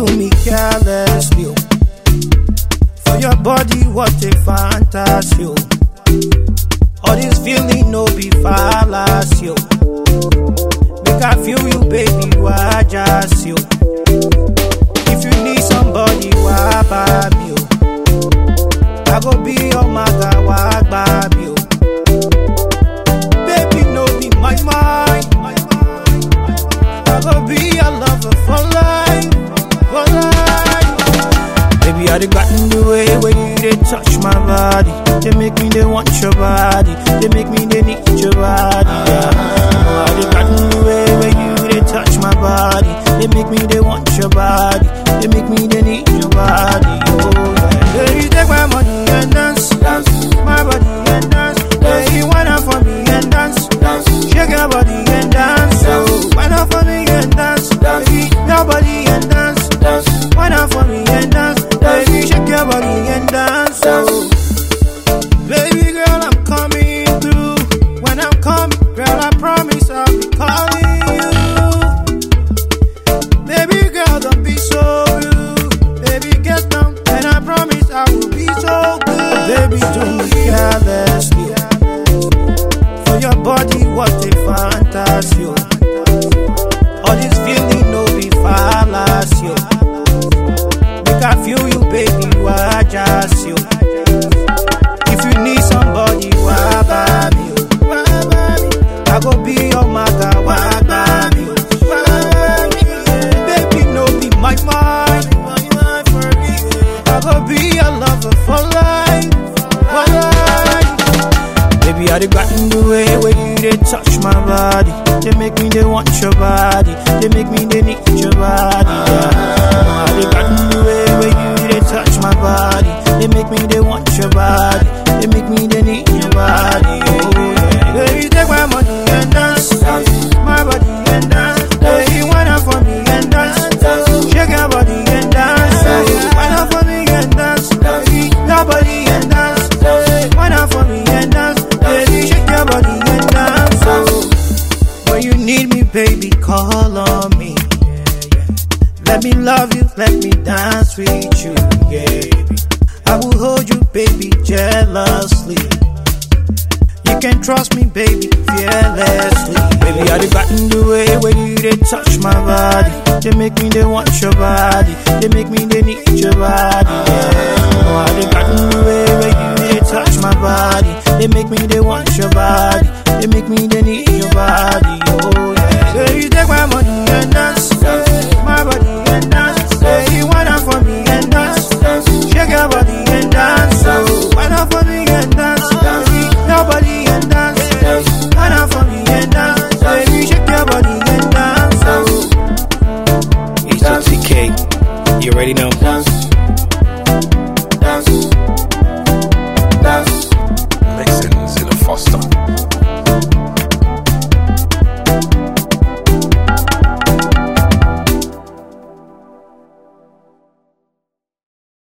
me carelessly. Oh. For your body, what a fantasy. Oh. All this feeling no be fallacy. Oh. Make I feel you, baby, why just you? If you need somebody, why buy me? Oh. I go be your mother, why buy me? Oh. Baby, no be my mind. I go be your lover for life, for life. Baby, I done gotten the way when you they touch my body. They make me they want your body. They make me they need your body. Yeah. Oh, I done gotten the way when you they touch my body. They make me they want your body. They make me they need your body. Oh, yeah. Baby, take my money and dance, dance. My body and dance. Baby, why not for me and dance, dance. Shake your body and dance. Oh, why not for me and dance, baby? Your body and dance, dance. Why not for me and dance, baby? Shake your body and dance. Oh, baby girl, I'm coming through. When I'm coming, girl, I promise I'll be calling you. Baby girl, don't be so rude. Baby, get down, and I promise I will be so good. Baby, do me carelessly. For your body, what a fantasy. All this feeling no be fallacy. Make I feel you, baby, why just you? If you need somebody, why buy me? I go be your mother, why buy me? Baby, no be my mind. I go be your lover for life, for life. Baby, I done gotten the way when you they touch my body. They make me they want your body. They make me they need your body. Yeah. Oh, I done gotten the way when you they touch my body. They make me they want your body. They make me they need your body. Oh, yeah. Baby, take my money and dance, dance. My body and dance. Baby, why not for me and dance, dance. Shake your body and dance. Why not for me and dance, baby? Your body and dance. Why not for me and dance, baby? Shake your body and dance. When you need me, baby, call on me. Let me love you, let me dance with you, yeah. I will hold you, baby, jealously. You can trust me, baby, fearlessly. Baby, I done gotten the way when you they touch my body. They make me they want your body. They make me they need your body. Yeah. Oh, I done gotten the way when you they touch my body. They make me they want your body. They make me they need your body. Oh.